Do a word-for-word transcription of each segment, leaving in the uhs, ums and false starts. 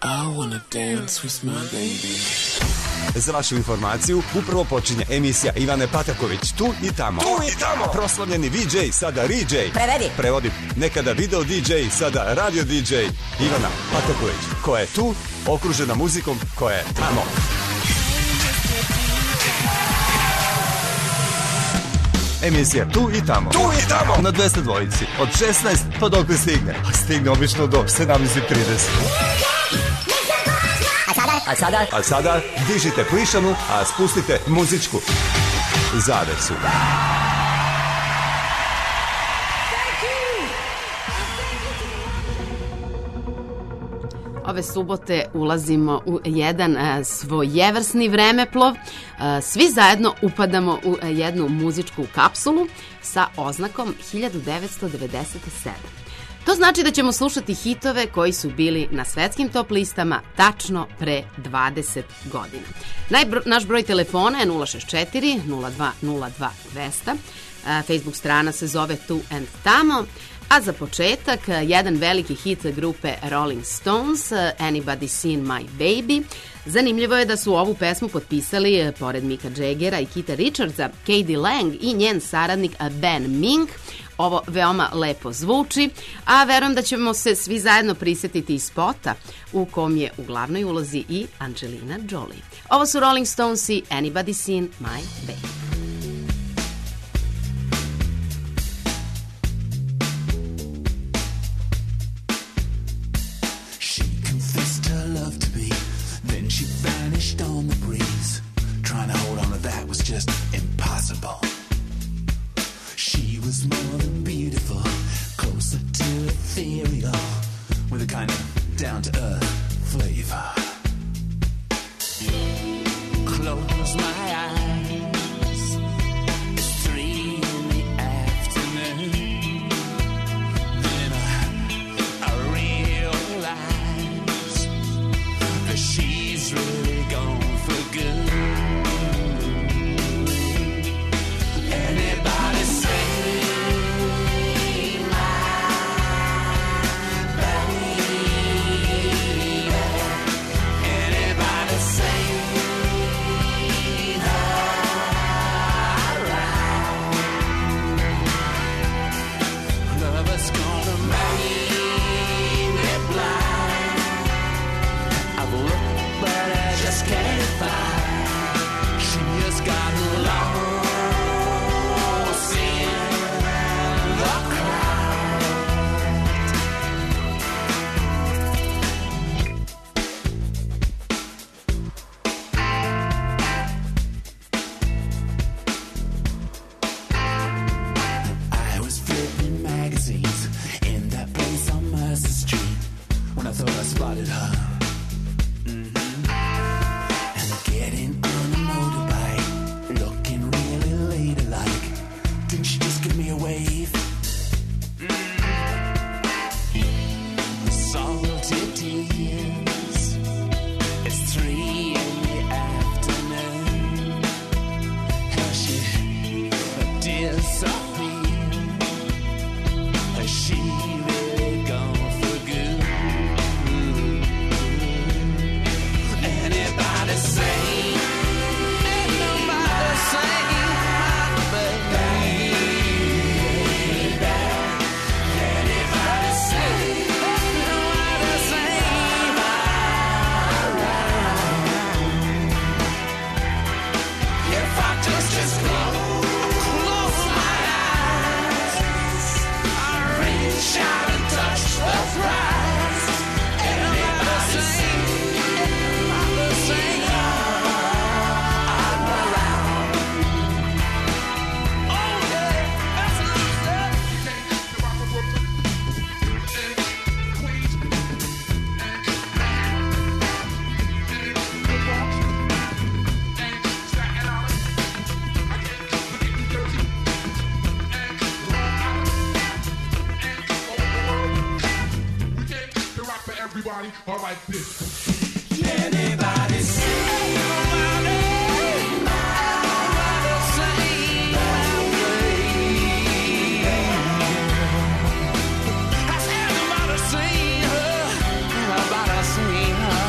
I wanna dance with my baby. Za vašu informaciju, upravo počinje emisija Ivane Pataković, tu i tamo. Tu i tamo. Proslavljeni V J, sada R-J. Prevedi. Prevodi. Nekada video D J, sada radio D J. Ivana Pataković, koja je tu, okružena muzikom koja je tamo. Emisija Tu i tamo. Tu i tamo. Na dvesta dvojici. Od šesnaest pa dokle stigne. A stigne obično do sedamnaest trideset. A sada? A sada? A sada dižite plišanu, a spustite muzičku zavesu. Ove subote ulazimo u jedan a, svojevrsni vremeplov. A, svi zajedno upadamo u a, jednu muzičku kapsulu sa oznakom hiljadu devetsto devedeset sedam. To znači da ćemo slušati hitove koji su bili na svetskim top listama tačno pre dvadeset godina. Najbro, naš broj telefona je nula šest četiri nula dva nula dva dvesta. A, Facebook strana se zove Tu and Tamo. A za početak, jedan veliki hit grupe Rolling Stones, Anybody Seen My Baby. Zanimljivo je da su ovu pesmu potpisali, pored Micka Jaggera i Keitha Richardsa, K D Lang i njen saradnik Ben Mink. Ovo veoma lepo zvuči, a verujem da ćemo se svi zajedno prisjetiti iz spota u kom je u glavnoj ulozi i Angelina Jolie. Ovo su Rolling Stones i Anybody Seen My Baby. She vanished on the breeze. Trying to hold on to that was just impossible. She was more than beautiful, closer to ethereal, with a kind of down-to-earth flavor. Close my eyes, it's three in the afternoon. Then I, I realize that she's really gone for good. Anybody say my baby? Anybody say her right? Lover's gonna make me blind. I've looked but I just can't find. She has got lost in the crowd. I was flipping magazines in that place on Mercer Street when I thought I spotted her. Getting on a motorbike, looking really ladylike. Didn't she just give me a wave? Mm. Salty tears. It's three in the afternoon. How she disappeared? Has she really gone for good? Anybody say? Ain't nobody say my baby. Anybody say? Ain't nobody say my right. If I just just close my eyes, I reach out and touch the prize. Anybody say? Anybody say? Everybody, all right, this. Anybody say? Anybody, anybody say my baby? Has anybody seen her? Anybody seen her?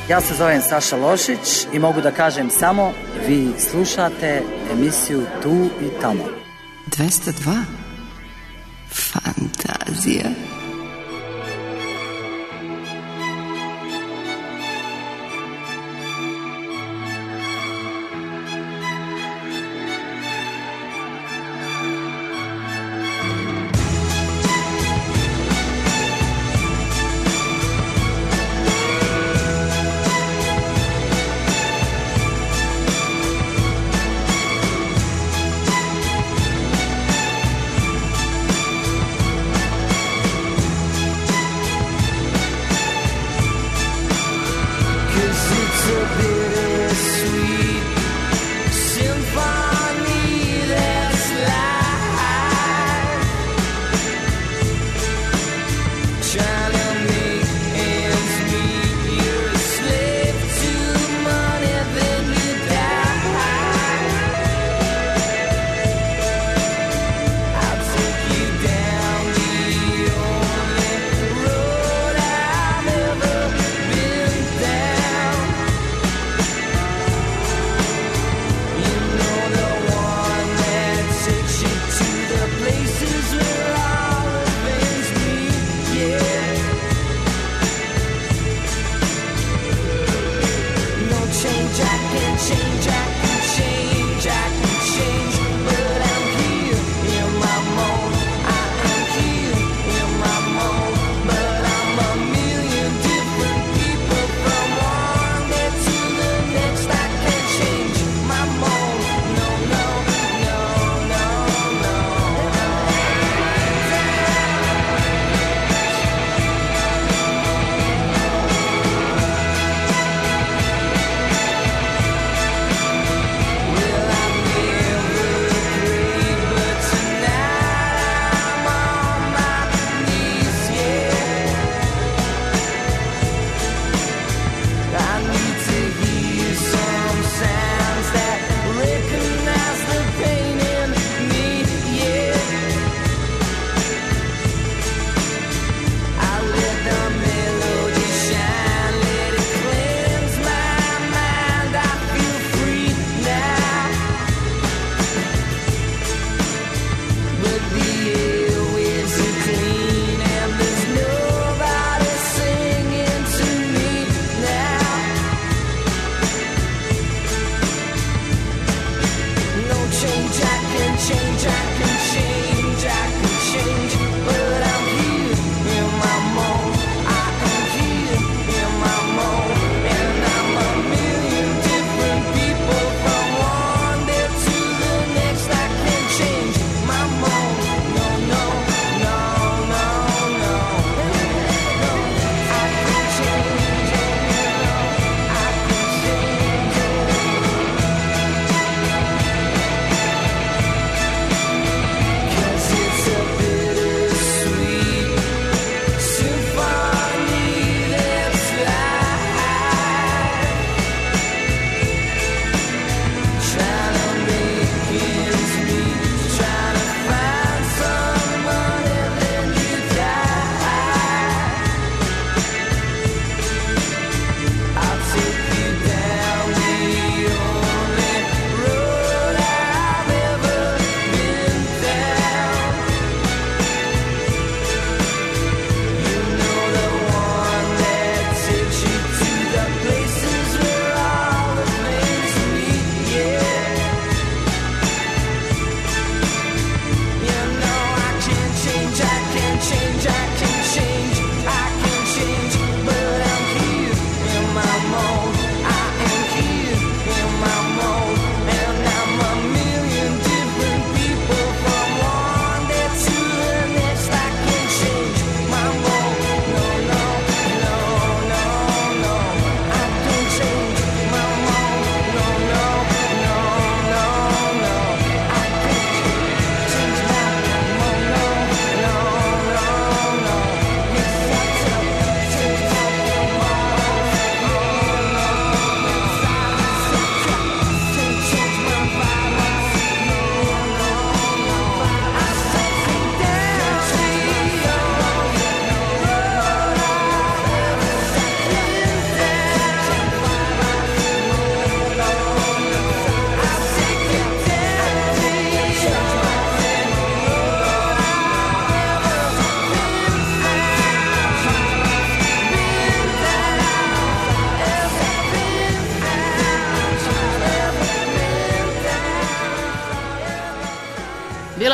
Ja se zovem Saša Lošić i mogu da kažem samo vi slušate emisiju Tu i Tamo. dvesta dva. Fantazija.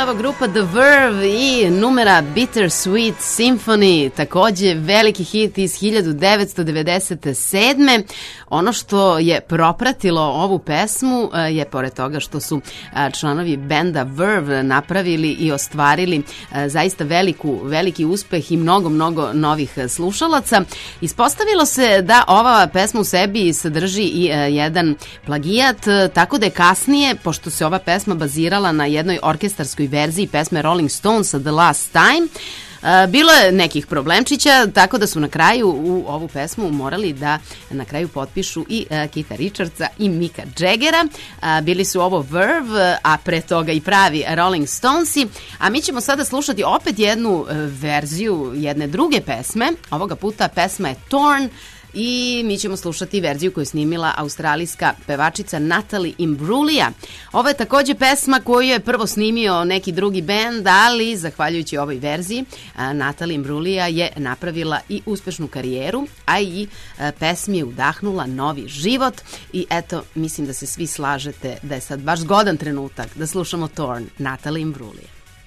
evo grupa The Verve i numera Bittersweet Symphony, takođe veliki hit iz hiljadu devetsto devedeset sedme. Ono što je propratilo ovu pesmu je, pored toga što su članovi benda Verve napravili i ostvarili zaista veliku, veliki uspeh i mnogo, mnogo novih slušalaca, ispostavilo se da ova pesma u sebi sadrži i jedan plagijat, tako da je kasnije, pošto se ova pesma bazirala na jednoj orkestarskoj verziji pesme Rolling Stonesa The Last Time, bilo je nekih problemčića, tako da su na kraju u ovu pesmu morali da na kraju potpišu i Keitha Richardsa i Micka Jaggera. Bili su ovo Verve, a pre toga i pravi Rolling Stonesi. A mi ćemo sada slušati opet jednu verziju jedne druge pesme. Ovoga puta pesma je Torn, i mi ćemo slušati verziju koju je snimila australijska pevačica Natalie Imbruglia. Ovo je takođe pesma koju je prvo snimio neki drugi bend, ali zahvaljujući ovoj verziji Natalie Imbruglia je napravila i uspešnu karijeru, a i pesmi je udahnula novi život. I eto, mislim da se svi slažete da je sad baš zgodan trenutak da slušamo Torn, Natalie Imbruglia.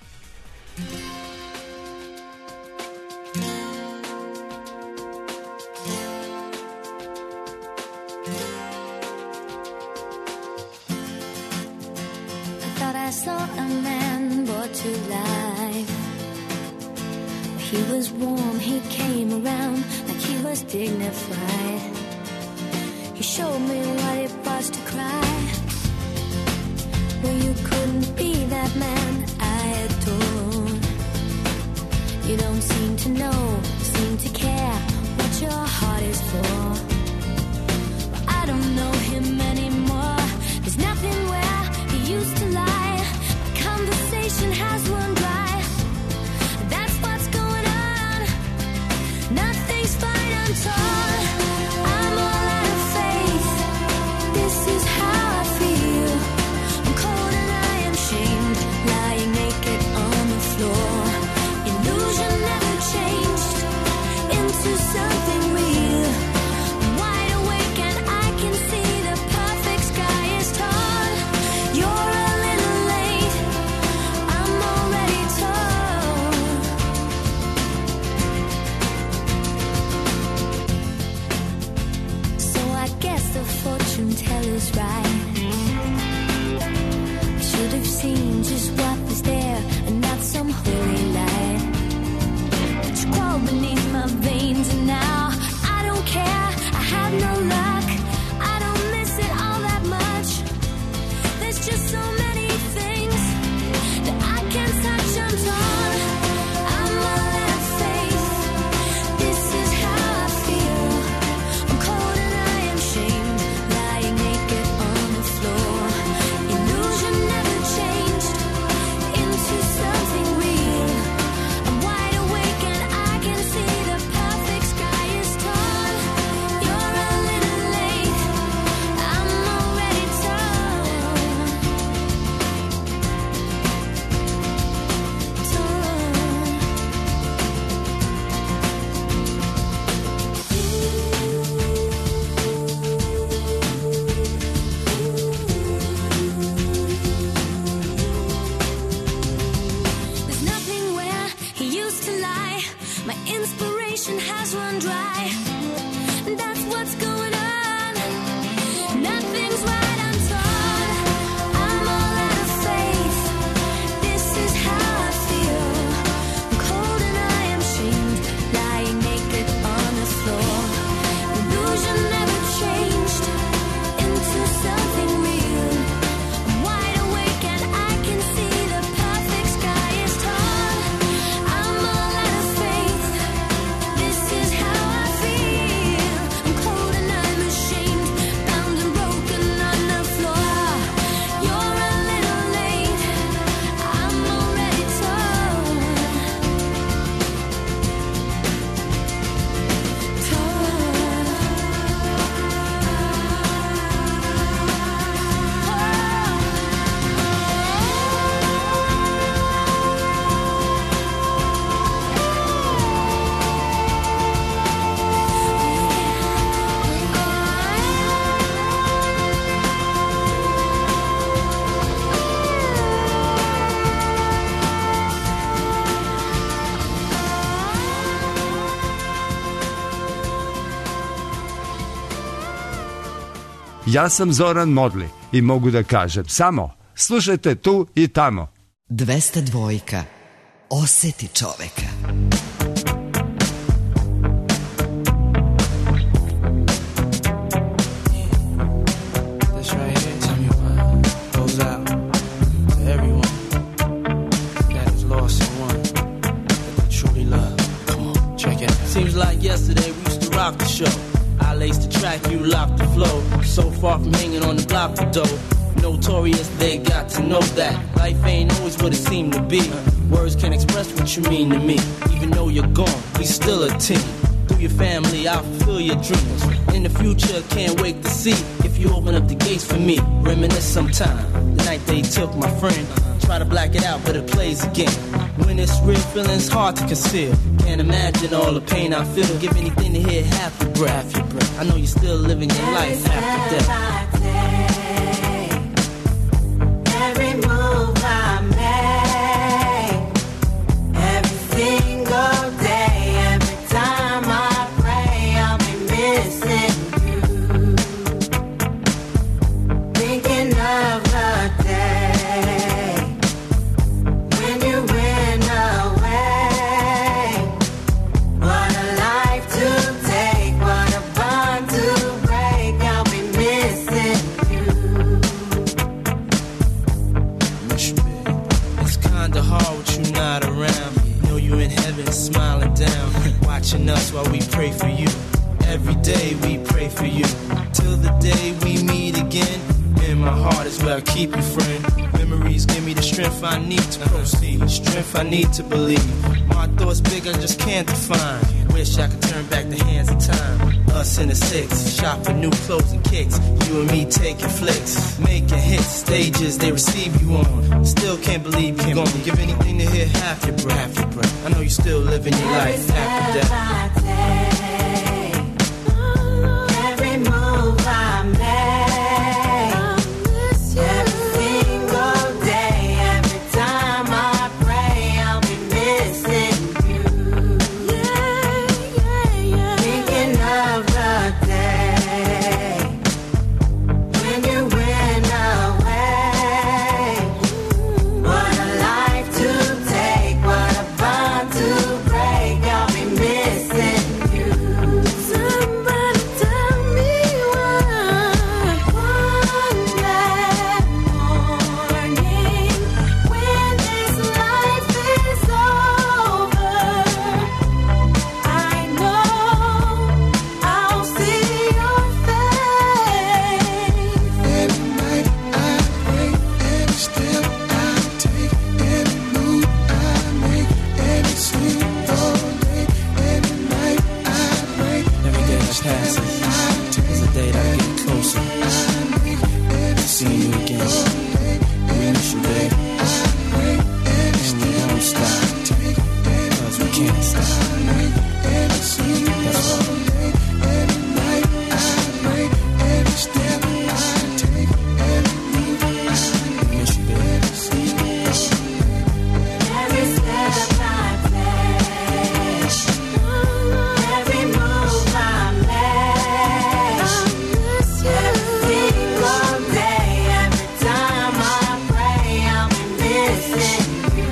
I saw a man brought to life. He was warm, he came around like he was dignified. He showed me what it was to cry. Well, you couldn't be that man I adore. You don't seem to know, seem to care what your heart is for. Well, I don't know him anymore. There's nothing where he used to lie. Conversation has run dry. That's what's going on. Nothing's fine, I'm torn. I'm all out of faith. This is how I feel. I'm cold and I am shamed, lying naked on the floor. Illusion never changed into something real. I'm wide awake and I can see the perfect sky is torn. You're fortune teller's right. I should have seen just what was there and not some holy light. But you crawled beneath my veins and now I don't care. I have no luck. I don't miss it all that much. There's just so many things that I can't touch. I'm torn. I'm all out of faith. This is how I feel. I'm cold and I am shamed, lying naked on the floor. Illusion never changed into something real. I'm wide awake and I can see the perfect sky is torn. You're a little late. I'm already torn. There's nothing where he used to lie. My inspiration has run dry. That's what's going on. Nothing's right, I'm torn. I'm all out of faith. This is how I feel. I'm cold and I am shamed, lying naked on the floor. Illusion never changed into something real. I'm wide awake and I can see the perfect sky is torn. I'm all out of faith. This is how I feel. I'm cold and Ja sam Zoran Modli i mogu da kažem samo slušajte tu i tamo. dvesta dvojka. Oseti čoveka. Seems like yesterday we used to rock the show. I laced the track, you locked the flow. So far from hanging on the block for dough. Notorious, they got to know that life ain't always what it seemed to be. Words can't express what you mean to me. Even though you're gone, we still a team. Through your family, I'll fulfill your dreams. In the future, can't wait to see if you open up the gates for me. Reminisce sometime, the night they took my friend. Try to black it out, but it plays again. When it's real, feeling's hard to conceal. Can't imagine all the pain I feel. Give anything to hear half your breath. Half your breath. I know you're still living your life after death. Every move I make, every single day, every time I pray, I'll be missing you. Thinking of the day when you went away. What a life to take, what a bond to break. I'll be missing you. It's kinda hard with you not around. Know you in heaven smiling down, watching us while we pray for you. Every day we pray for you, till the day we meet again. In my heart is where I keep you, friend. Memories give me the strength I need to proceed, strength I need to believe. My thoughts big, I just can't define. Wish I could turn back the hands of time. Us in the six, shop for new clothes and kicks. You and me taking flicks, making hits, stages they receive you on. Still can't believe you're gone. Give anything to hear half your breath, half your breath. I know you're still living your life after death. Every move I make, every single day, every time I pray, I'll be missing you. Thinking of the day when you went away. What a life to take, what a bond to break. I'll be missing you. Somebody tell me why. One bad morning when this life is over, I know I'll see your face. Every night I pray, every step I take, every move I make, every single day, every night I pray. Every day that passes is a day that I get closer to seeing you again. We miss you, babe. And we won't stop, cause we can't stop. That's all. Every night I pray, every step I take, every move I We miss you, babe. Every step I take, every move I make, every single day, every time I pray, I'll be missing you.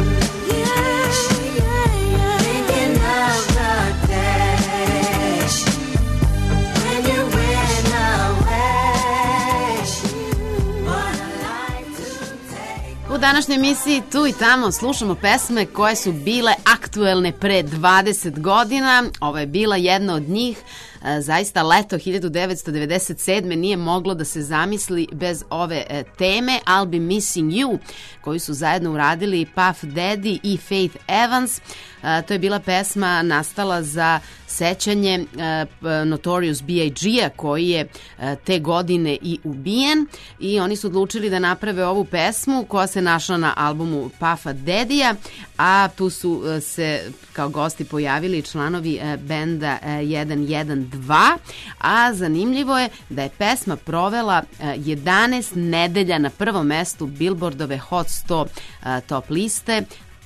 Thinking of the day when you went away. What a life to take. U današnjoj emisiji Tu i tamo slušamo pesme koje su bile aktuelne pre dvadeset godina. Ovo je bila jedna od njih. E, Zaista leto hiljadu devetsto devedeset sedme nije moglo da se zamisli bez ove e, teme I'll Be Missing You, koju su zajedno uradili Puff Daddy i Faith Evans. E, To je bila pesma nastala za sećanje e, p- Notorious B I G-a koji je e, te godine i ubijen, i oni su odlučili da naprave ovu pesmu koja se našla na albumu Puffa Daddy-a, a tu su e, se kao gosti pojavili članovi e, benda e, jedan jedan dva, a zanimljivo je da je pesma provela e, jedanaest nedelja na prvom mestu Billboardove Hot sto e, top liste,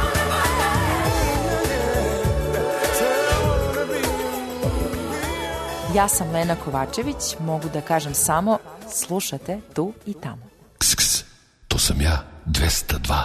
Ja sam Lena Kovačević, mogu da kažem samo slušate tu i tamo. Ks, ks, to sam ja, dvesta dva.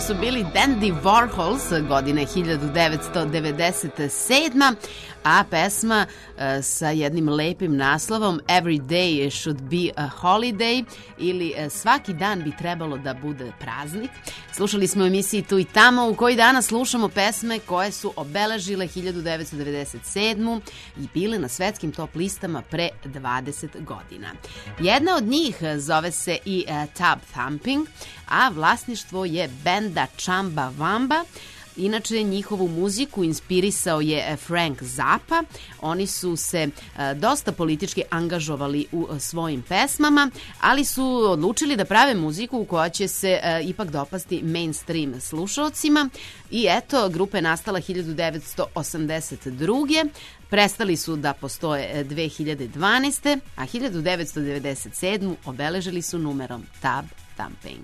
su bili Dandy Warhols godine hiljadu devetsto devedeset sedma, a pesma uh, sa jednim lepim naslovom Every day should be a holiday, ili uh, svaki dan bi trebalo da bude praznik. Slušali smo u emisiji Tu i tamo, u kojoj danas slušamo pesme koje su obeležile hiljadu devetsto devedeset sedmu i bile na svetskim top listama pre dvadeset godina. Jedna od njih zove se i uh, Tub Thumping, a vlasništvo je benda Chamba Wamba. Inače, njihovu muziku inspirisao je Frank Zappa. Oni su se dosta politički angažovali u svojim pesmama, ali su odlučili da prave muziku koja će se ipak dopasti mainstream slušaocima. I eto, grupa je nastala hiljadu devetsto osamdeset druge. Prestali su da postoje dve hiljade dvanaeste. a hiljadu devetsto devedeset sedmu obeležili su numerom Tub Thumping.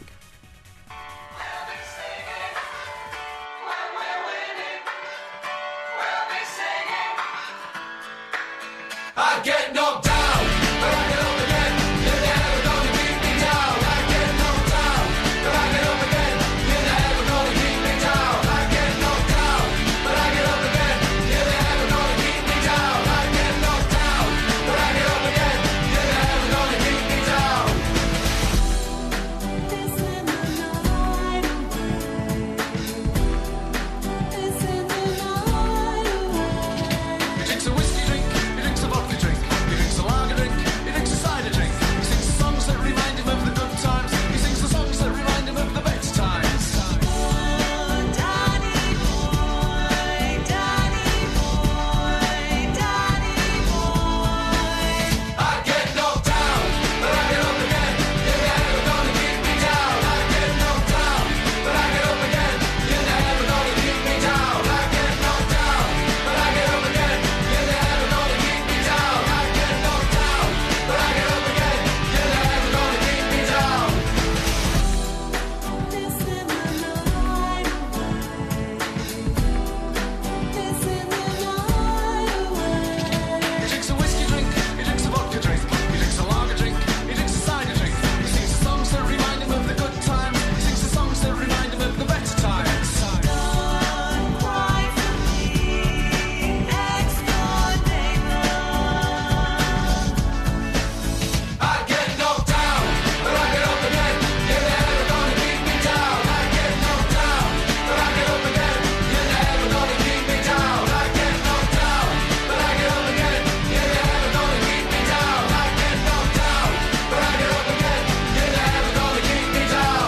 I get knocked down, but I get up again. You're never gonna keep me down. I get knocked down, but I get up again. You're never gonna keep me down. I get knocked down, but I get up again. You're never gonna keep me down. I get knocked down, but I get up again. You're never gonna keep me down. This in the night away. This in the night away. He drinks a whiskey drink. He drinks a vodka drink. He drinks a lager drink. He drinks a cider drink. He sings the songs that remind him of the good times. He sings the songs that remind him of the best times. Oh, Danny boy, Danny boy, Danny boy. I get knocked down, but I get up again. You're never gonna keep me down. I get knocked down, but I get up again. You're never gonna keep me down. I get knocked down, but I get up again. You're never gonna keep me down. I get knocked down, but I get up again. You're never gonna keep me down. This in the night away. This in the night away. He drinks a whiskey drink. He drinks a vodka drink. He drinks a lager drink. He drinks a cider drink. He sings the songs that remind him of the good times. He sings the songs that remind him of the better times. Don't cry for me, ex-door neighbor. I get knocked down, but I get up again. You're never gonna keep me down. I get knocked down, but I get up again. You're never gonna keep me down. I get knocked down, but I get up again. You're never gonna keep me down. I get knocked down, but I get up again. You're never gonna keep me down.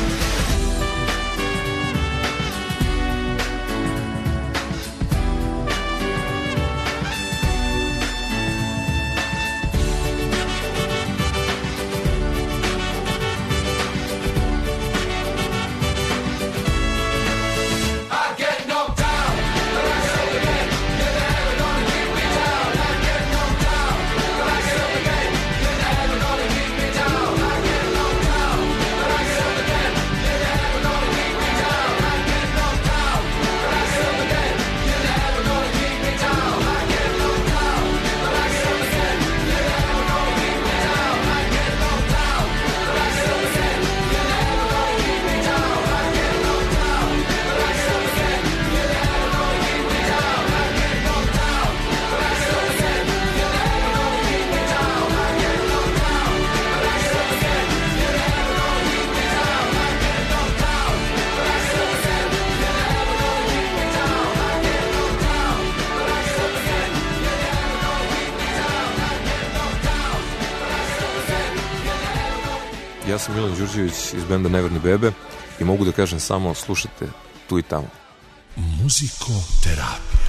I get knocked down, but I get up again. You're never gonna keep me down. I get knocked down, but I get up again. You're never gonna keep me down. I get knocked down, but I get up again. You're never gonna keep me down. I get knocked down, but I get up again. You're never gonna keep me down. I get knocked down, but I get up again. You're never gonna keep me down. I get knocked down, but I get up again. You're never gonna keep me down. I get knocked down, but I get up again. You're never gonna keep me down. I get knocked down, but I get up again. You're never gonna keep me down. I get knocked down, but I get up again. You're never gonna keep me down. I get knocked down, but I get up again. You're never gonna keep me down. I get knocked down, but I get up again. You're never gonna keep me down. I get knocked down, but I get up again. You're never gonna. Ja sam Milan Đurđević iz benda Neverni bebe i mogu da kažem samo slušajte Tu i tamo. Muzikoterapija.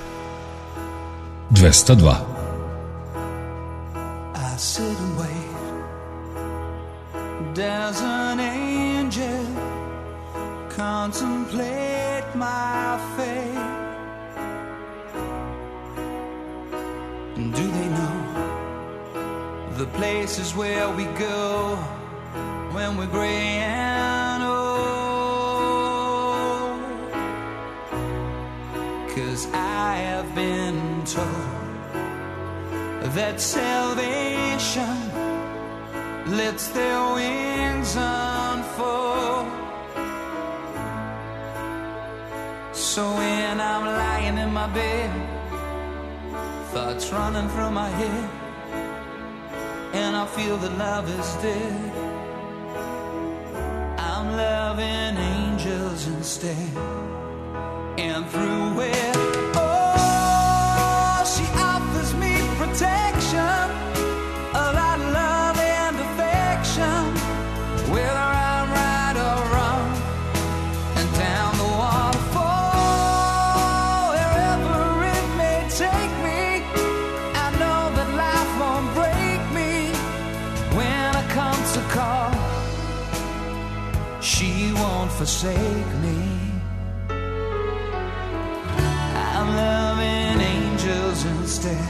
dvesta dva. I sit and wait. Does an angel contemplate my fate? Do they know the places where we go when we're gray and old? 'Cause I have been told that salvation lets their wings unfold. So when I'm lying in my bed, thoughts running through my head, and I feel that love is dead, I'm loving angels instead. And through it, oh, she offers me protection, a lot of love and affection, whether I'm right or wrong, and down the waterfall, wherever it may take me, I know that life won't break me when I come to call. She won't forsake me. I'm loving angels instead.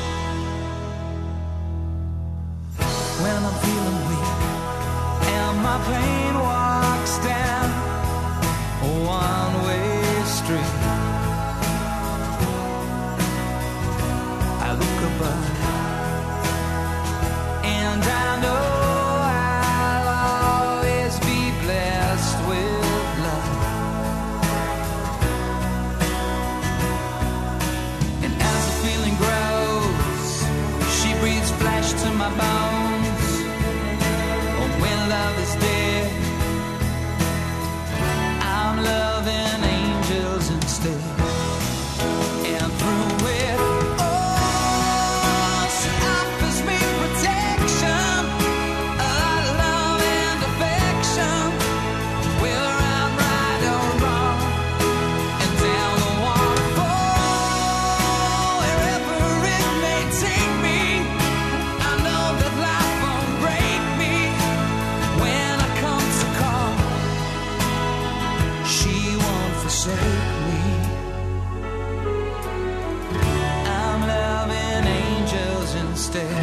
When I'm feeling weak and my pain walks down a one-way street, I look above and I know I'll always be blessed with love. And as the feeling grows, she breathes flesh to my bones. Oh, when love is dead, I'm loving angels instead. And through it, oh, she offers me protection, a lot of love and affection, whether I'm right or wrong, and down the waterfall, wherever it may take me, I know that life won't break me when I come to call. She won't forsake me. I'm loving angels instead.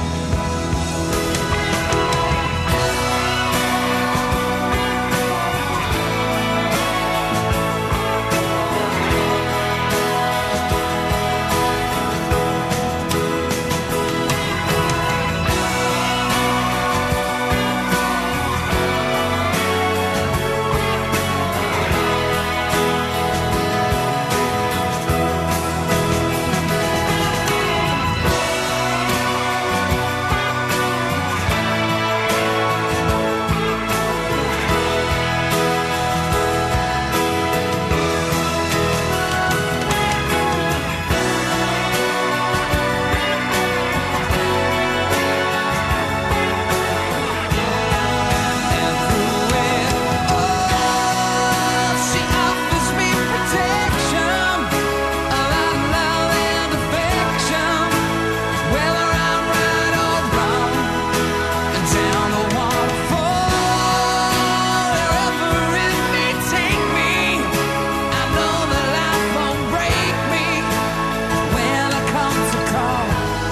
She offers me protection, a lot of love and affection, whether I'm right or wrong, and down the waterfall, wherever it may take me, I know that life won't break me when I come to call.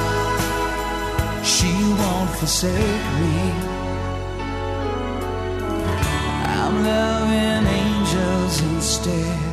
She won't forsake me. I'm loving angels instead.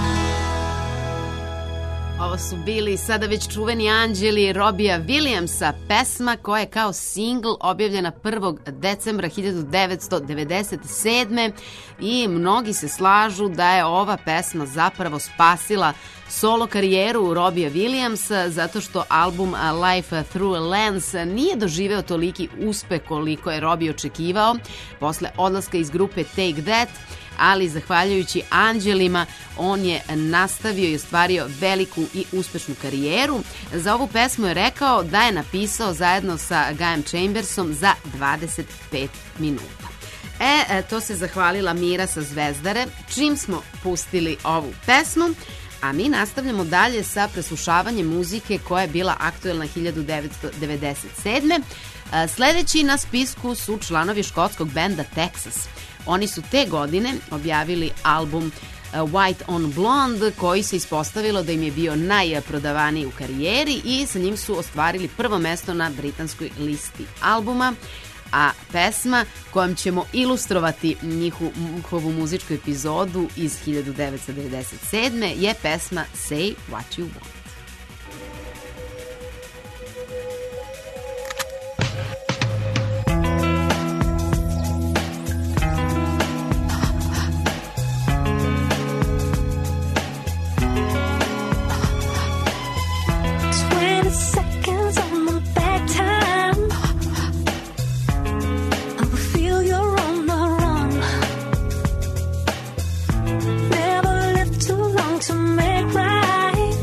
Ovo su bili sada već čuveni anđeli Robija Williamsa, pesma koja je kao singl objavljena prvog decembra hiljadu devetsto devedeset sedme i mnogi se slažu da je ova pesma zapravo spasila solo karijeru Robija Williamsa zato što album Life Through a Lens nije doživeo toliki uspeh koliko je Robbie očekivao posle odlaska iz grupe Take That, ali zahvaljujući anđelima on je nastavio i ostvario veliku i uspešnu karijeru. Za ovu pesmu je rekao da je napisao zajedno sa Guyem Chambersom za dvadeset pet minuta. E, to se zahvalila Mira sa Zvezdare, čim smo pustili ovu pesmu, a mi nastavljamo dalje sa preslušavanjem muzike koja je bila aktuelna hiljadu devetsto devedeset sedme. Sledeći na spisku su članovi škotskog benda Texas. Oni su te godine objavili album White on Blonde, koji se ispostavilo da im je bio najprodavaniji u karijeri i sa njim su ostvarili prvo mesto na britanskoj listi albuma, a pesma kojom ćemo ilustrovati njihovu muzičku epizodu iz hiljadu devetsto devedeset sedme je pesma Say What You Want. twenty seconds on the back time. I will feel you're on the run. Never lived too long to make right.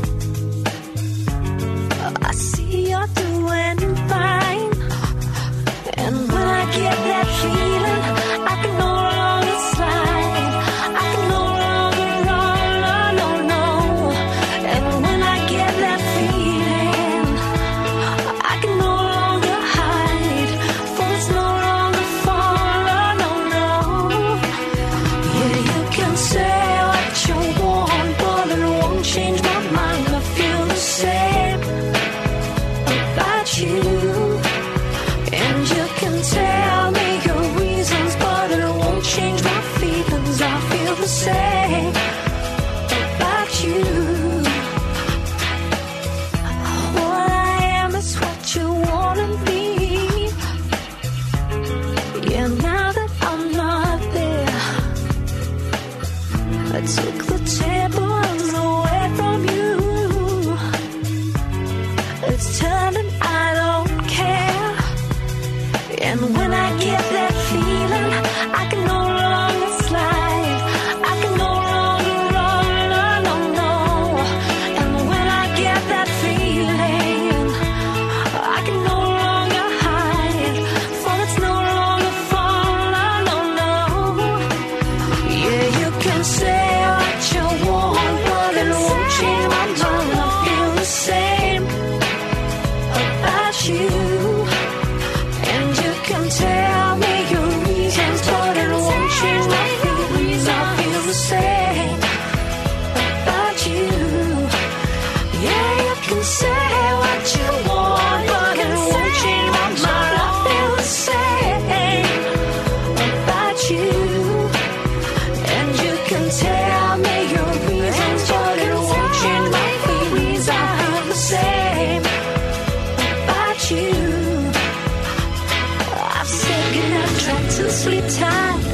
I see you're doing fine. And when I get that feeling, I can no longer slide. I can no longer run, no, no, no. And when I get that feeling, I can no longer hide. For it's no longer fall, no, no, no. Yeah, you can say what you want, but it won't change my mind. I feel the same about you. And you can tell me your reasons, but it won't change my feelings. I feel the same about you. What I am is what you wanna be. Yeah, now that I'm not there, I took the tables away from you. It's turning, I don't care. And when I get that feeling, I can no longer slide. I can no longer run, no, no, no. And when I get that feeling, I can no longer hide. For it's no longer fall, no, no, no. Yeah, you can say what you want, but it won't change my mind. I feel the same about you. And you can tell me your reasons, but it won't change my feelings. I feel the same about you. Yeah, you can say what you want, but it won't change my mind. I feel the same about you. And you can tell me your reasons, but it won't change my feelings. I feel the same about you. I've said goodnight, tried to sleep tight.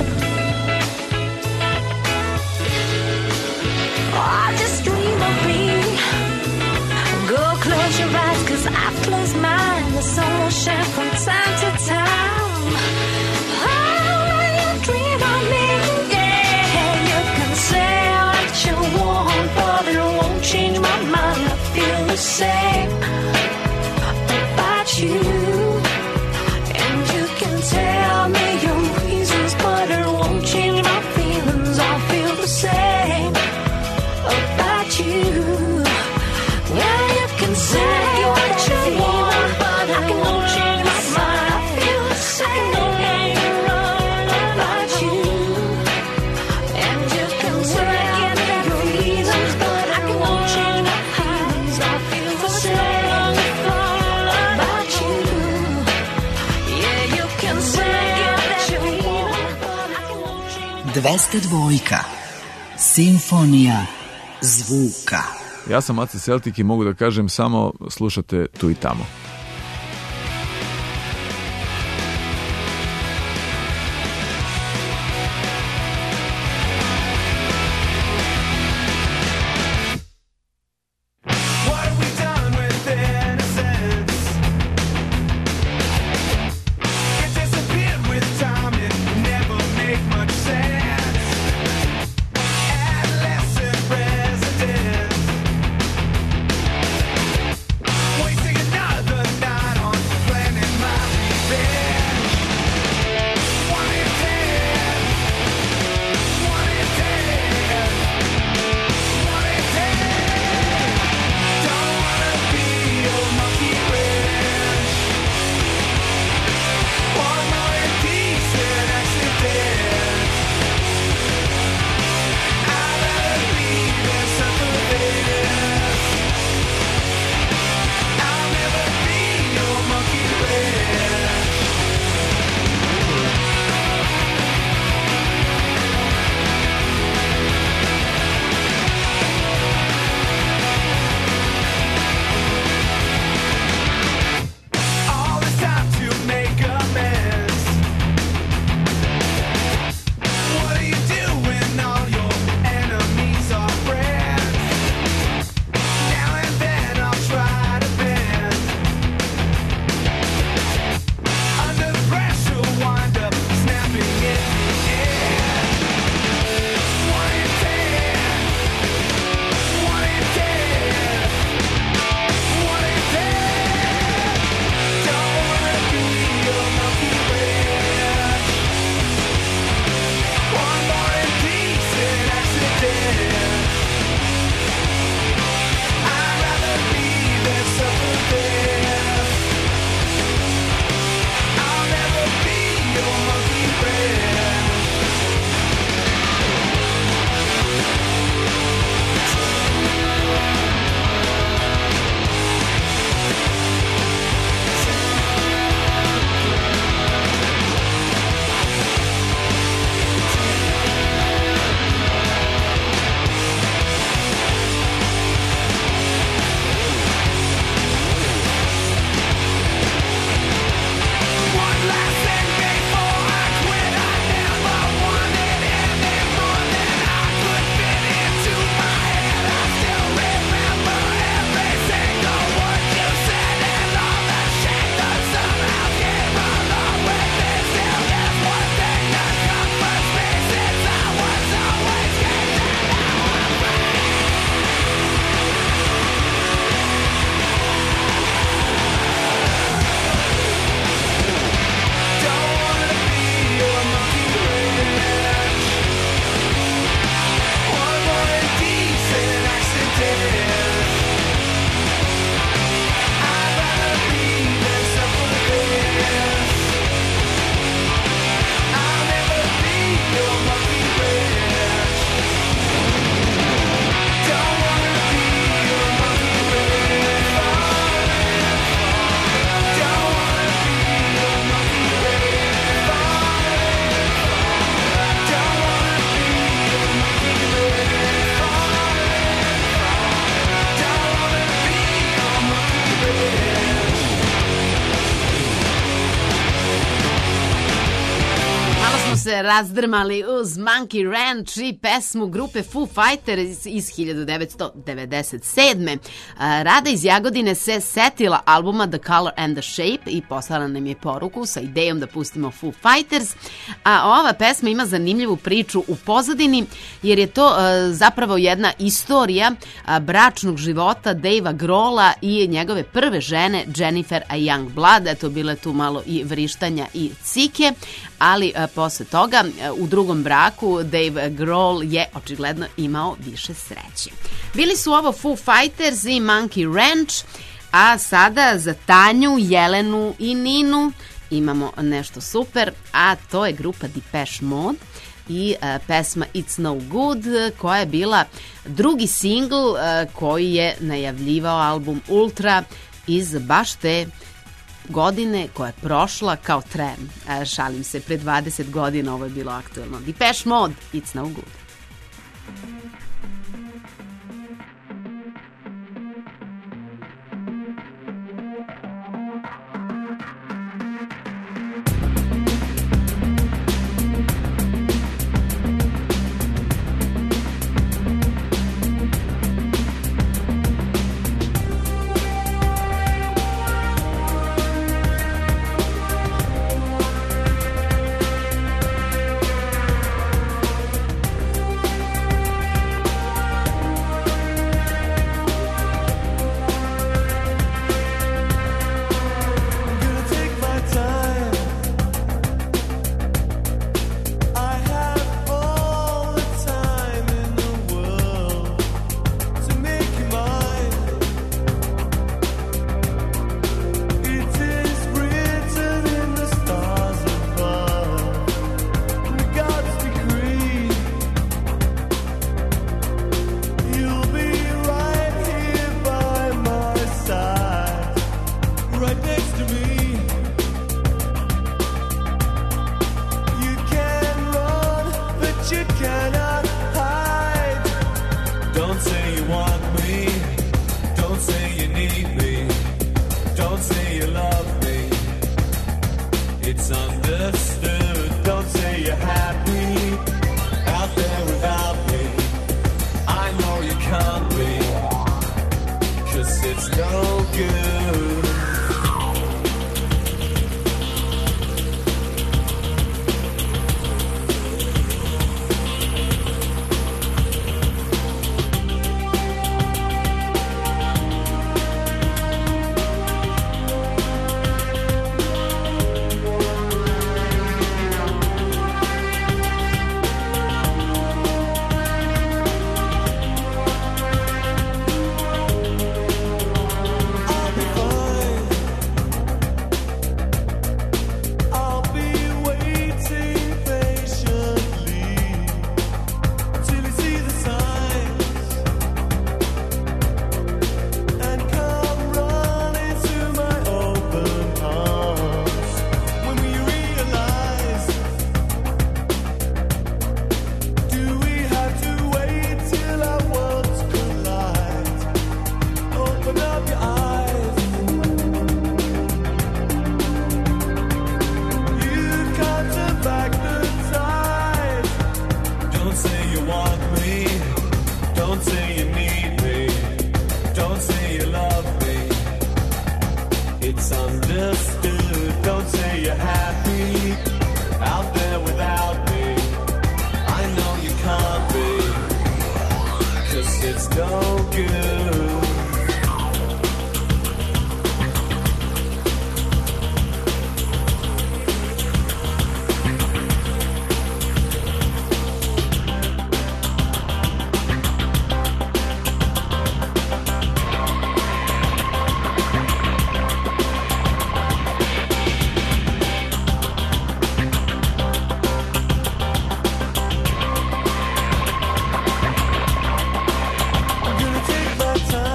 Oh, I just dream of me. Go close your eyes, cause I've closed mine. The sun will shine from time to time. Oh, you dream of me. Yeah, you can say what you want, but it won't change my mind. I feel the same about you. And you can tell me your reasons, but it won't change my feelings. I feel the same about you. Yeah, you can say what you want, but I can no change my mind. I feel the same about you. And you can say your reasons, but I can no change my feelings. I feel the same about you. Yeah, you can say what you want, but I can no change. dvesta dva. Simfonija zvuka. Ja sam Ace Celtic i mogu da kažem samo slušate tu i tamo. Wasting another se razdrmali uz Monkey Ranch i pesmu grupe Foo Fighters iz hiljadu devetsto devedeset sedme. Rada iz Jagodine se setila albuma The Color and the Shape i poslala nam je poruku sa idejom da pustimo Foo Fighters. A ova pesma ima zanimljivu priču u pozadini, jer je to zapravo jedna istorija bračnog života Davea Grohla i njegove prve žene Jennifer Youngblood. Eto, bile tu malo i vrištanja i cike, ali a, posle toga a, u drugom braku Dave Grohl je očigledno imao više sreće. Bili su ovo Foo Fighters i Monkey Ranch, a sada za Tanju, Jelenu i Ninu imamo nešto super, a to je grupa Depeche Mode i a, pesma It's No Good, koja je bila drugi singl a, koji je najavljivao album Ultra iz baš te godine koja je prošla kao tren. A, šalim se, pre dvadeset godina ovo je bilo aktuelno. Depeche Mode, It's No Good. Take my time.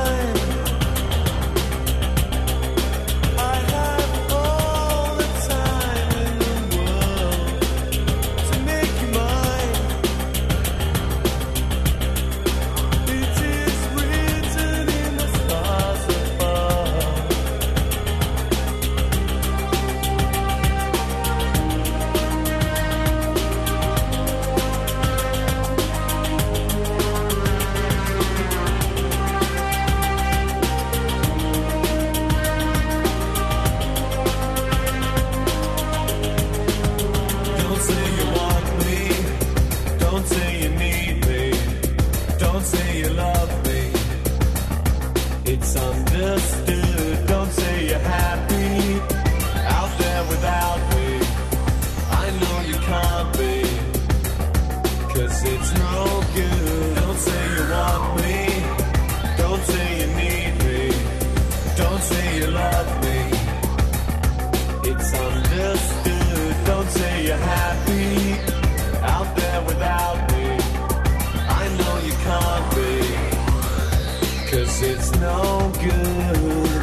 misunderstood. Don't say you're happy out there without me. I know you can't be, 'cause it's no good. Don't say you want me, don't say you need me, don't say you love me. It's understood. Don't say you're happy out there without me. I know you can't be, 'cause it's no good.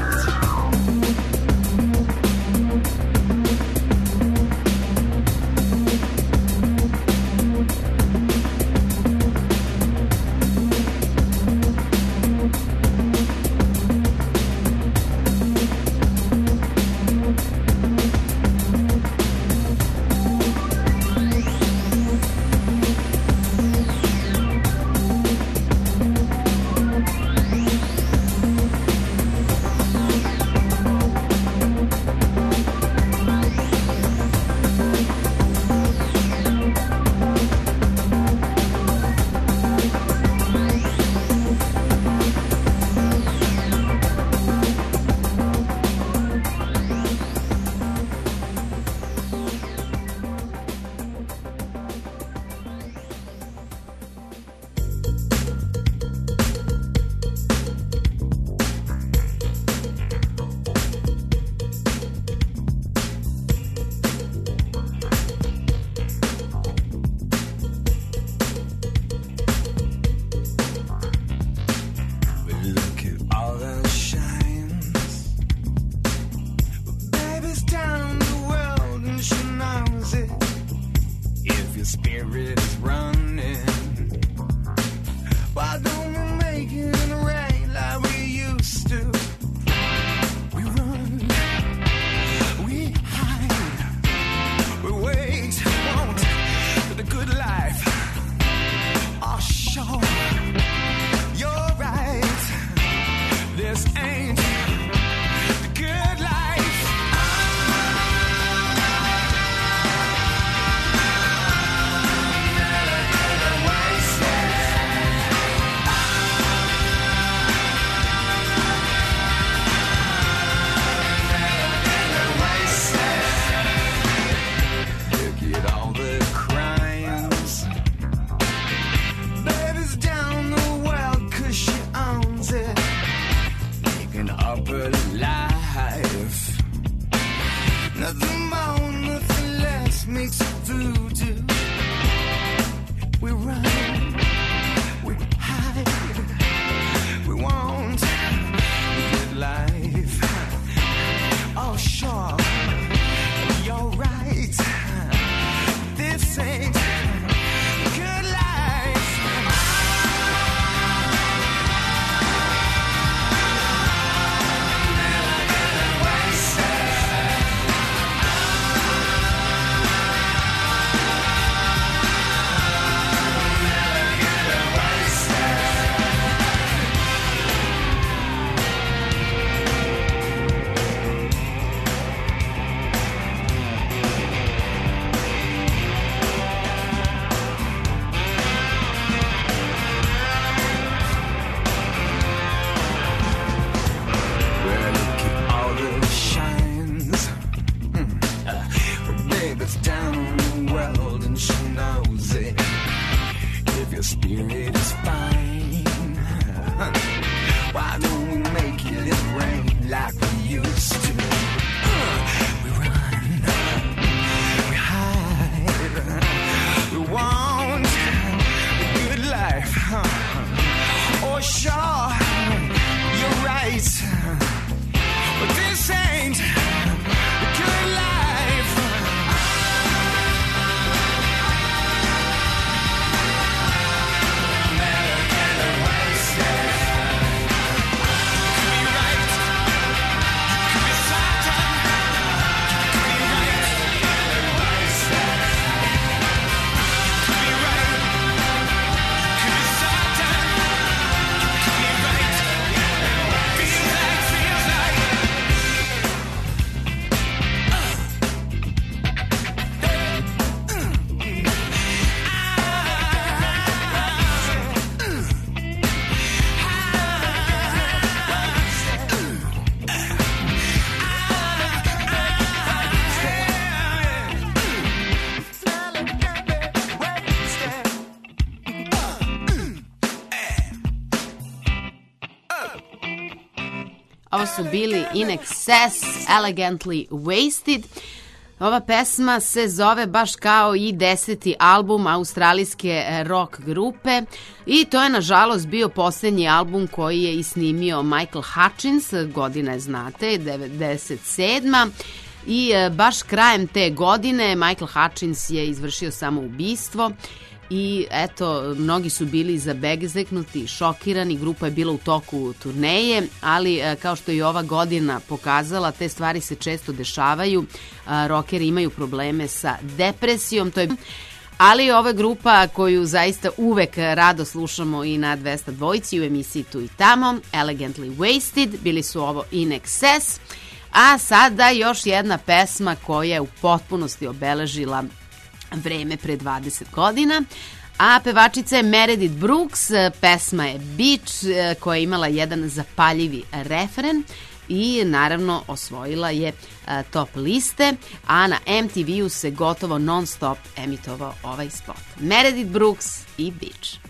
ovo su bili In Excess, Elegantly Wasted. Ova pesma se zove baš kao i deseti album australijske rock grupe i to je nažalost bio posljednji album koji je i snimio Michael Hutchins, godine znate, devedeset sedma I baš krajem te godine Michael Hutchins je izvršio samoubistvo i eto, mnogi su bili zabezeknuti, šokirani, grupa je bila u toku turneje, ali kao što je ova godina pokazala, te stvari se često dešavaju, rockeri imaju probleme sa depresijom, to je... Ali ova grupa koju zaista uvek rado slušamo i na dvesta dvojici u emisiji Tu i tamo, Elegantly Wasted, bili su ovo In Excess, a sada još jedna pesma koja je u potpunosti obeležila vreme pre dvadeset godina, a pevačica je Meredith Brooks, pesma je Beach koja je imala jedan zapaljivi refren i naravno osvojila je top liste, a na M T V-u se gotovo non stop emitovao ovaj spot. Meredith Brooks i Beach.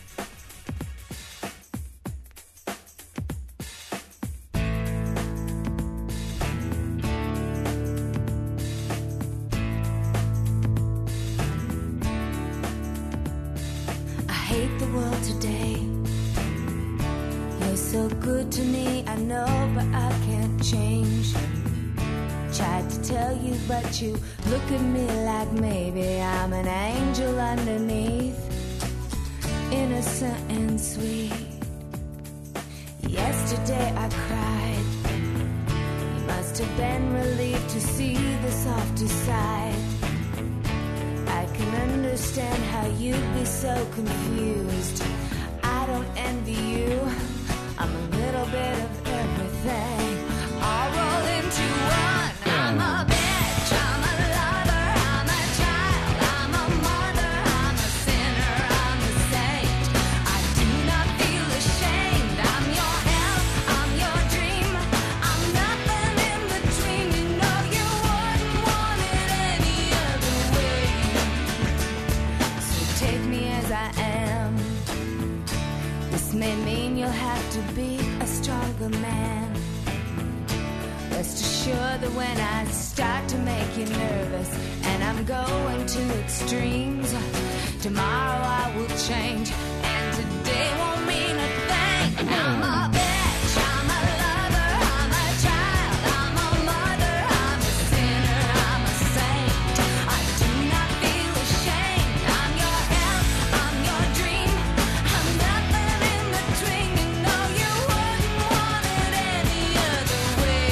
So good to me, I know, but I can't change. Tried to tell you, but you look at me like maybe I'm an angel underneath, innocent and sweet. Yesterday I cried. You must have been relieved to see the softer side. I can understand how you'd be so confused. I don't envy you. I'm a little bit of everything, all rolled into one. I'm a bitch, I'm a lover, I'm a child, I'm a mother, I'm a sinner, I'm a saint. I do not feel ashamed. I'm your hell, I'm your dream. I'm nothing in between. You know you wouldn't want it any other way. So take me as I am. This may mean you'll have to be a stronger man. Rest assured that when I start to make you nervous and I'm going to extremes, tomorrow I will change and today won't mean a thing. I'm a bitch, I'm a lover, I'm a child, I'm a mother, I'm a sinner, I'm a saint. I do not feel ashamed. I'm your hell, I'm your dream. I'm nothing in between. You know you wouldn't want it any other way.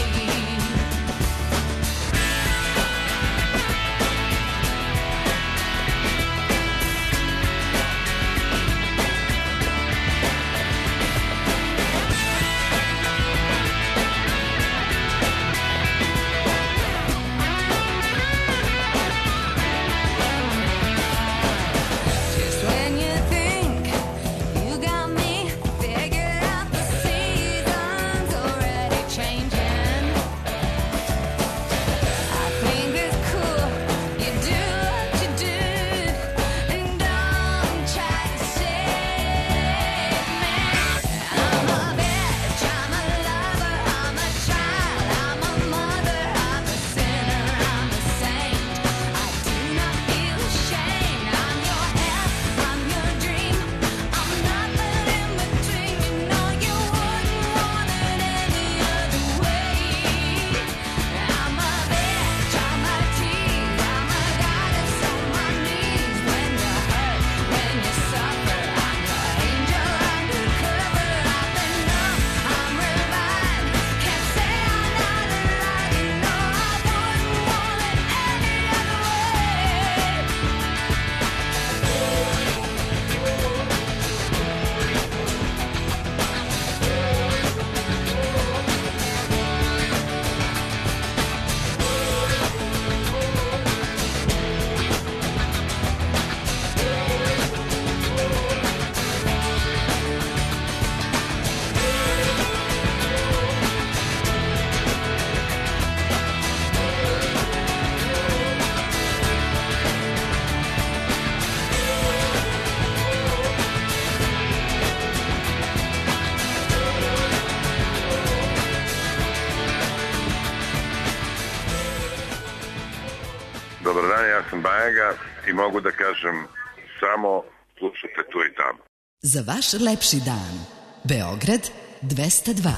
ja sam Bajaga i mogu da kažem samo slušajte tu i tamo. Za vaš lepši dan, Beograd dvesta dva.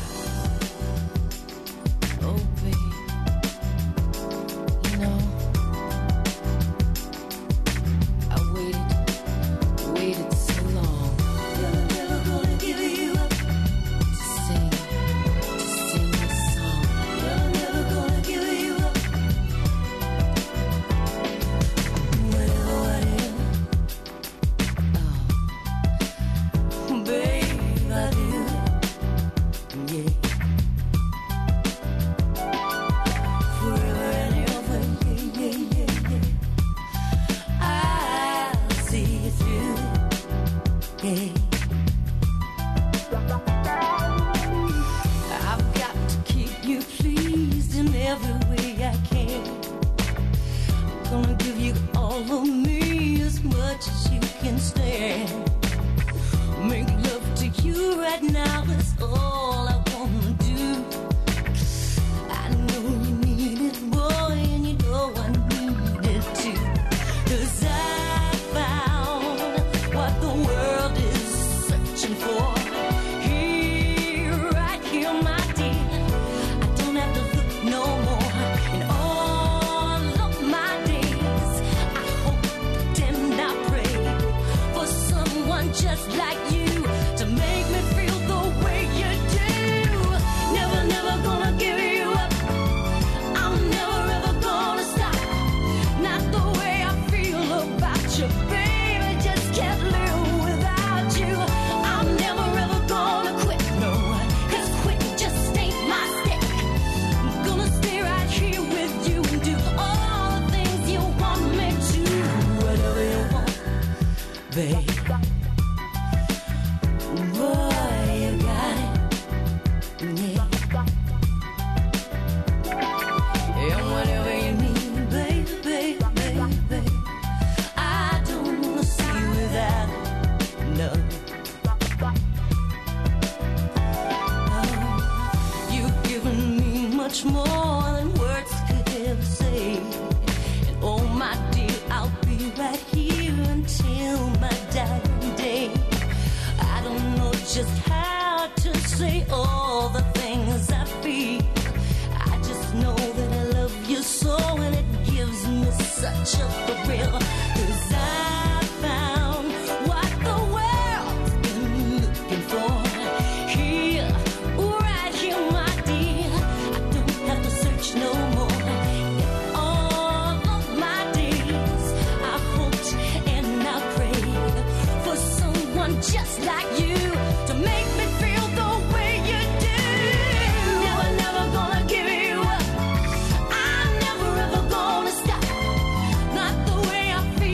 I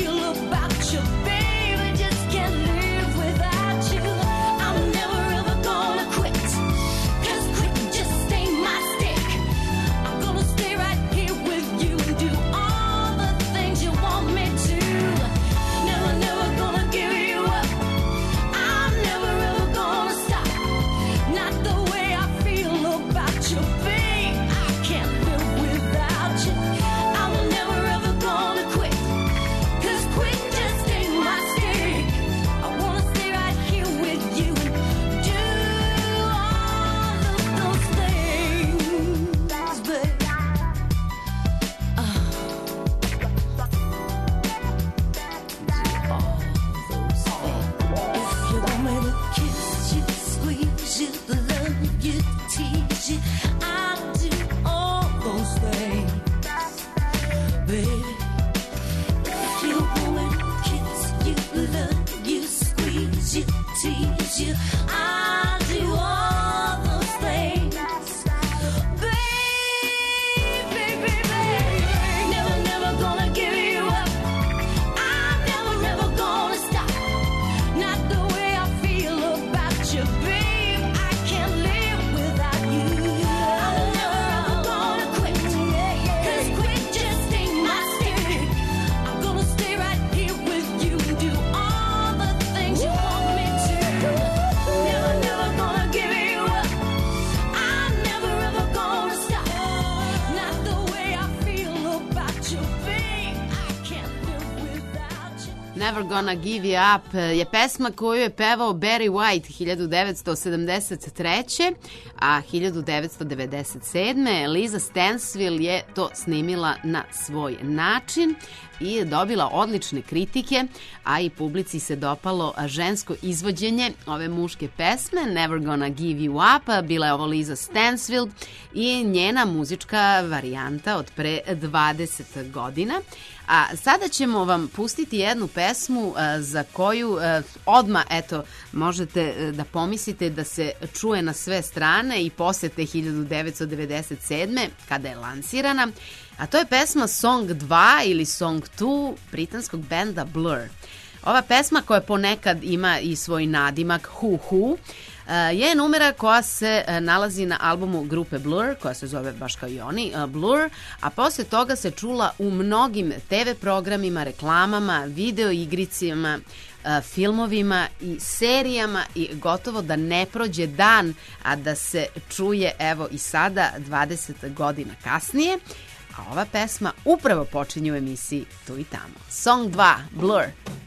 Never Gonna Give You Up je pesma koju je pevao Barry White hiljadu devetsto sedamdeset treće. a hiljadu devetsto devedeset sedme. Liza Stansfield je to snimila na svoj način i dobila odlične kritike, a i publici se dopalo žensko izvođenje ove muške pesme Never Gonna Give You Up. Bila je ovo Liza Stansfield i njena muzička varijanta od pre dvadeset godina. A sada ćemo vam pustiti jednu pesmu a, za koju a, odmah, eto, možete a, da pomislite da se čuje na sve strane i posle te hiljadu devetsto devedeset sedme kada je lansirana. A to je pesma Song dva ili Song dva britanskog benda Blur. Ova pesma koja ponekad ima i svoj nadimak Who Who je numera koja se nalazi na albumu grupe Blur, koja se zove baš kao i oni, Blur, a posle toga se čula u mnogim te ve programima, reklamama, video igricima, filmovima i serijama i gotovo da ne prođe dan, a da se čuje evo i sada dvadeset godina kasnije. A ova pesma upravo počinje u emisiji Tu i tamo. Song dva, Blur.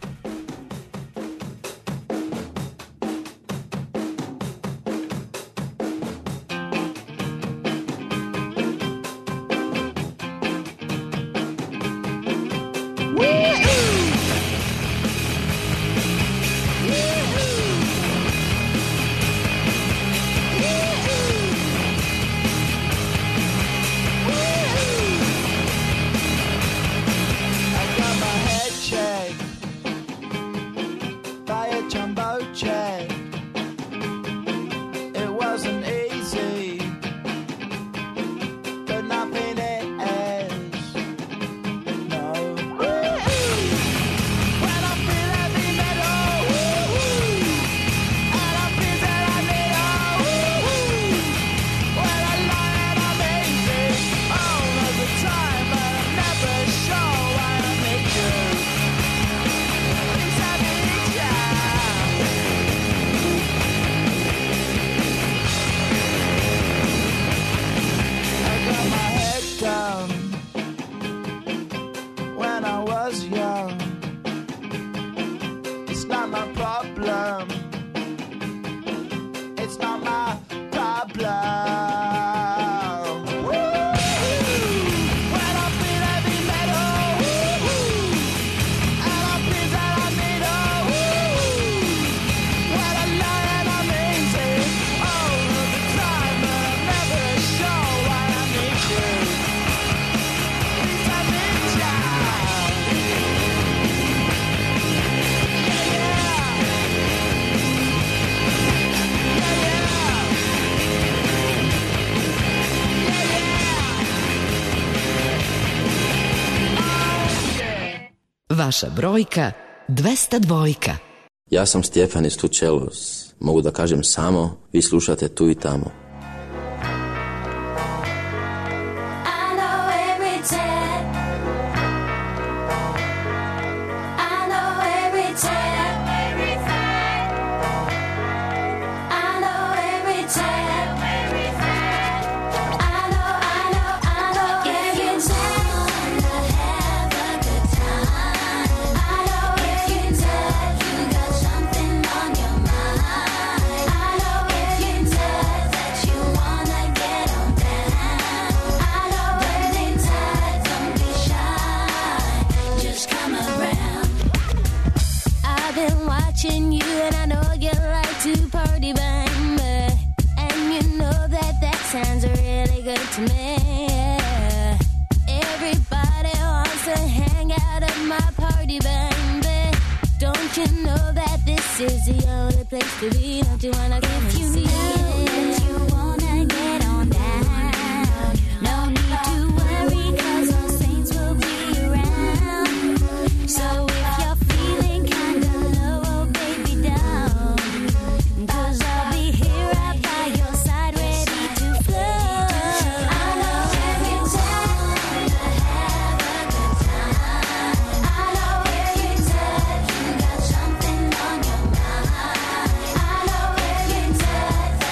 Vaša brojka dvesta dva. Ja sam Stjefan iz Tučelos. Mogu da kažem samo, vi slušate Tu i tamo. That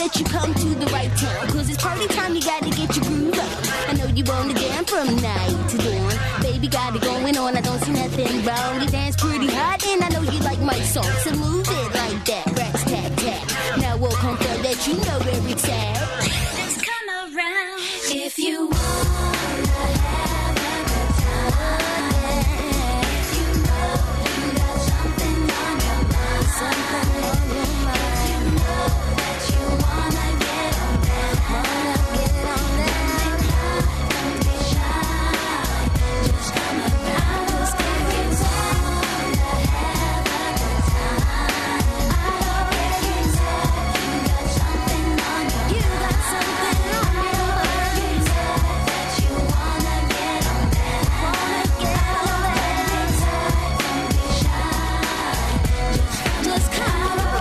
that you come to the right town, cause it's party time, you gotta get your groove on. I know you wanna dance from night to dawn. Baby, got it going on, I don't see nothing wrong. You dance pretty hot and I know you like my song, so move it like that, rats tap tap. Now we'll confirm that you know where it's at. Just come around if you wanna have a good time. If you know you got something on your mind, something on your mind. If you know that you wanna get on down, wanna get on down. Don't be shy, just come around. Just if you wanna have a good time, I already said you got something on your mind. You got something on your mind. You said that you wanna get on down, wanna get on down. Don't be shy, just come around.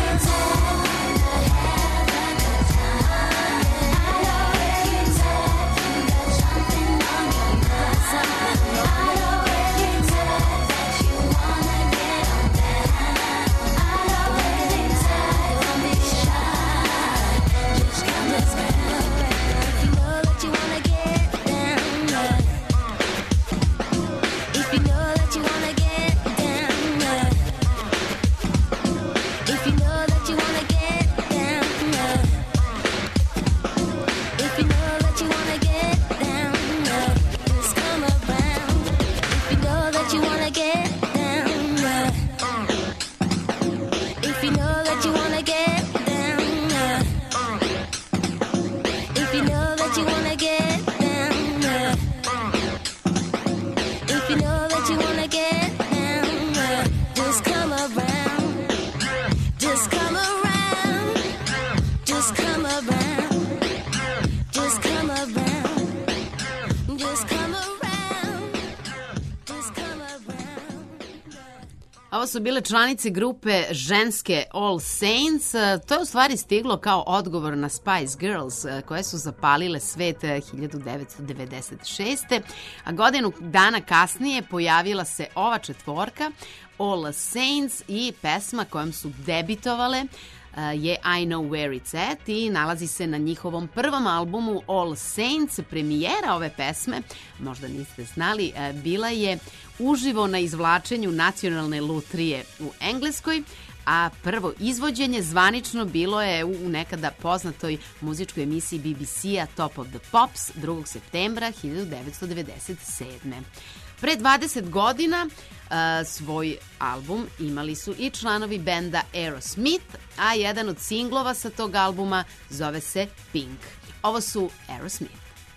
Ovo su bile članice grupe ženske All Saints. To je u stvari stiglo kao odgovor na Spice Girls, koje su zapalile svet hiljadu devetsto devedeset šeste. A godinu dana kasnije pojavila se ova četvorka, All Saints, i pesma kojom su debitovale je I Know Where It's At i nalazi se na njihovom prvom albumu All Saints. Premijera ove pesme, možda niste znali, bila je uživo na izvlačenju Nacionalne lutrije u Engleskoj, a prvo izvođenje zvanično bilo je u nekada poznatoj muzičkoj emisiji B B C-a Top of the Pops drugog septembra hiljadu devetsto devedeset sedme. Pre dvadeset godina uh, svoj album imali su i članovi benda Aerosmith, a jedan od singlova sa tog albuma zove se Pink. Ovo su Aerosmith.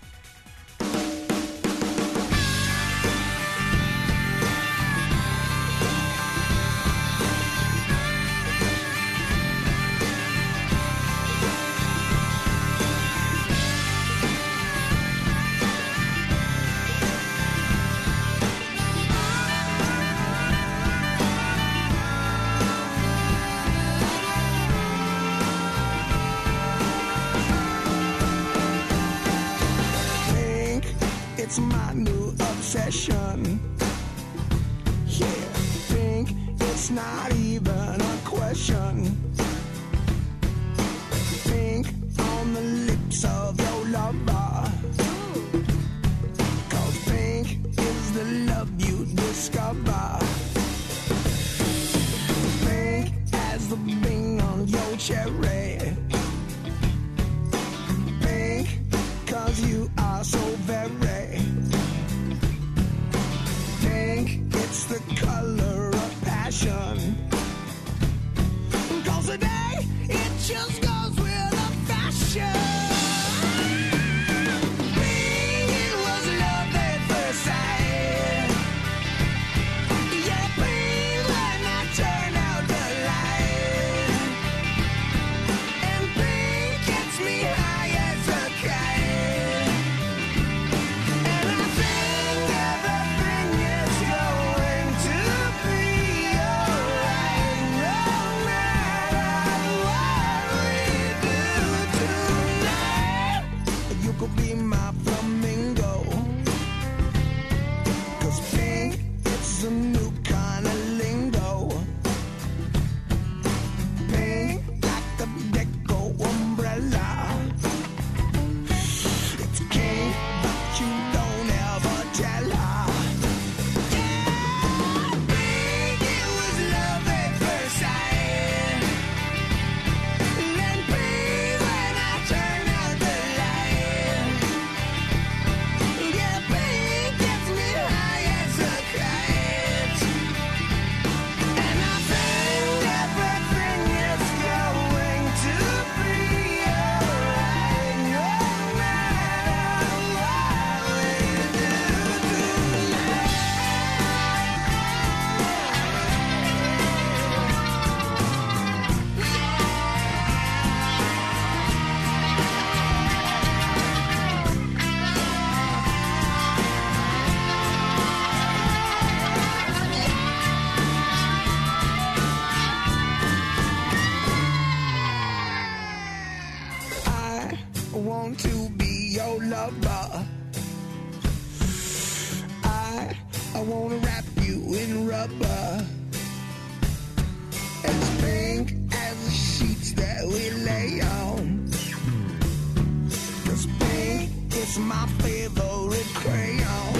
It's my new obsession. Yeah, think it's not even a question. Think on the lips of your lover. Cause pink is the love you discover. Pink as the bing on your cherry. Pink cause you are so very pink, it's the color of passion. Cause today, it just goes with the fashion. Pink, it was love at first sight. Yeah, pink when I turn out the light. And pink gets me high as a kite. And I think everything is going to be alright, no matter what we do tonight. You could be my flamingo. Cause pink, it's a new kind of lingo. Pink, like the deco umbrella. wanna wrap you in rubber, as pink as the sheets that we lay on. 'Cause pink is my favorite crayon.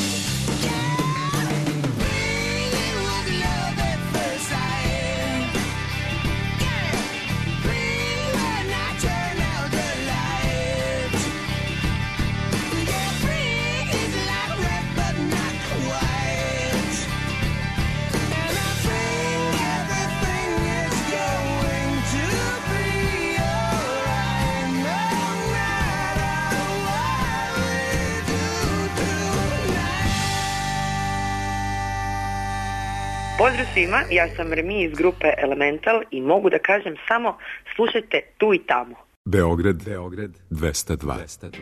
Pozdrav svima, ja sam Remi iz grupe Elemental i mogu da kažem samo slušajte tu i tamo. Beograd, Beograd dvesta dva.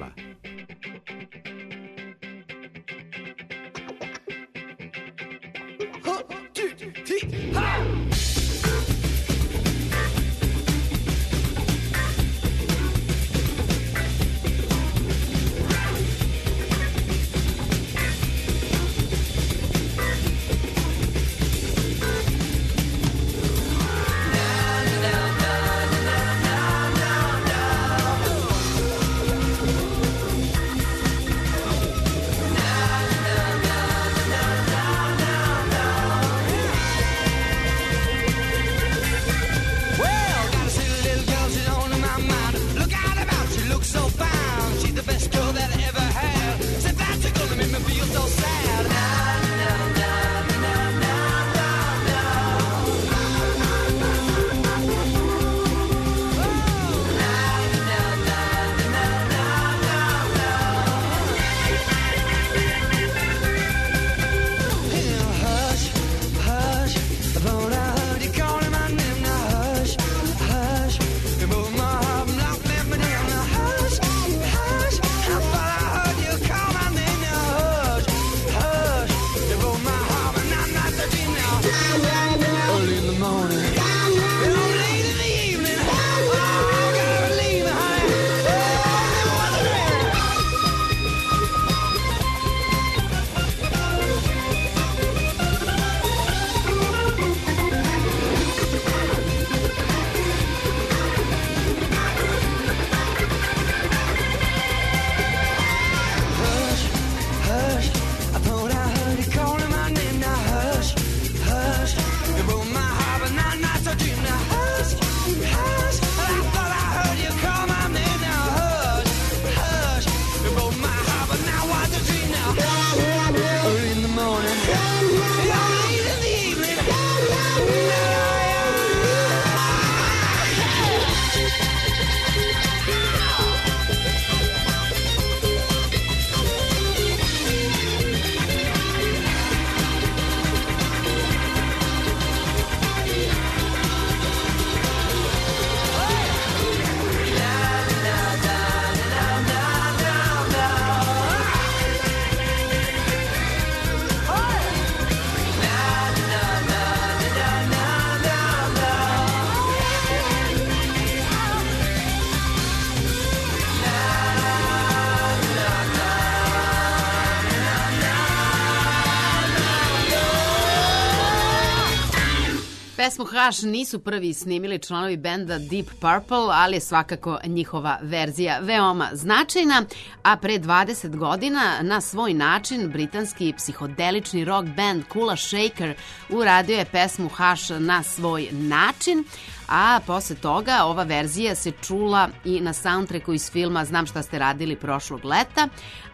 Pesmu Hush nisu prvi snimili članovi benda Deep Purple, ali je svakako njihova verzija veoma značajna, a pre dvadeset godina na svoj način britanski psihodelični rock band Kula Shaker uradio je pesmu Hush na svoj način, a posle toga ova verzija se čula i na soundtracku iz filma Znam šta ste radili prošlog leta,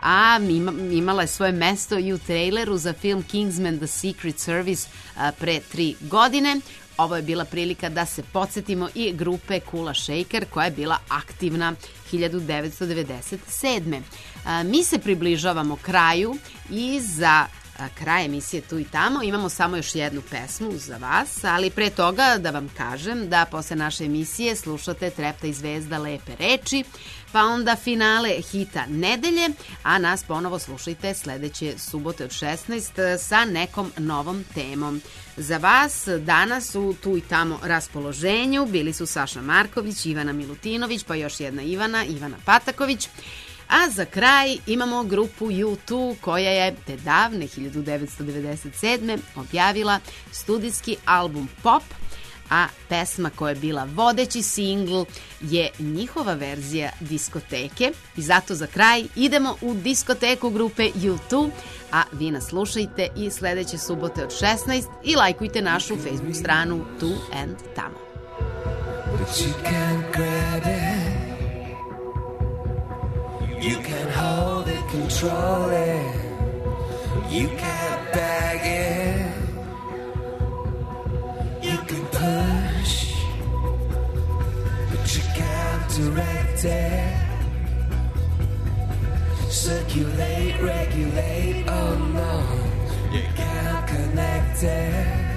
a imala je svoje mesto i u traileru za film Kingsman The Secret Service pre tri godine. Ovo je bila prilika da se podsjetimo i grupe Kula Shaker koja je bila aktivna hiljadu devetsto devedeset sedme. Mi se približavamo kraju i za kraj emisije Tu i tamo imamo samo još jednu pesmu za vas, ali pre toga da vam kažem da posle naše emisije slušate Trepta i zvezda Lepe reči, pa onda finale hita nedelje, a nas ponovo slušajte sledeće subote od šesnaest sa nekom novom temom. Za vas danas u Tu i tamo raspoloženju bili su Saša Marković, Ivana Milutinović, pa još jedna Ivana, Ivana Pataković. A za kraj imamo grupu U dva koja je te davne hiljadu devetsto devedeset sedme objavila studijski album Pop, a pesma koja je bila vodeći singl je njihova verzija diskoteke i zato za kraj idemo u diskoteku grupe U dva, a vi nas slušajte i sledeće subote od šesnaest i lajkujte našu Facebook stranu Tu and Tamo. But you can't grab it, you can't hold it, control it, you can't bag it, you can push, but you can't direct it, circulate, regulate, oh no, you can't connect it.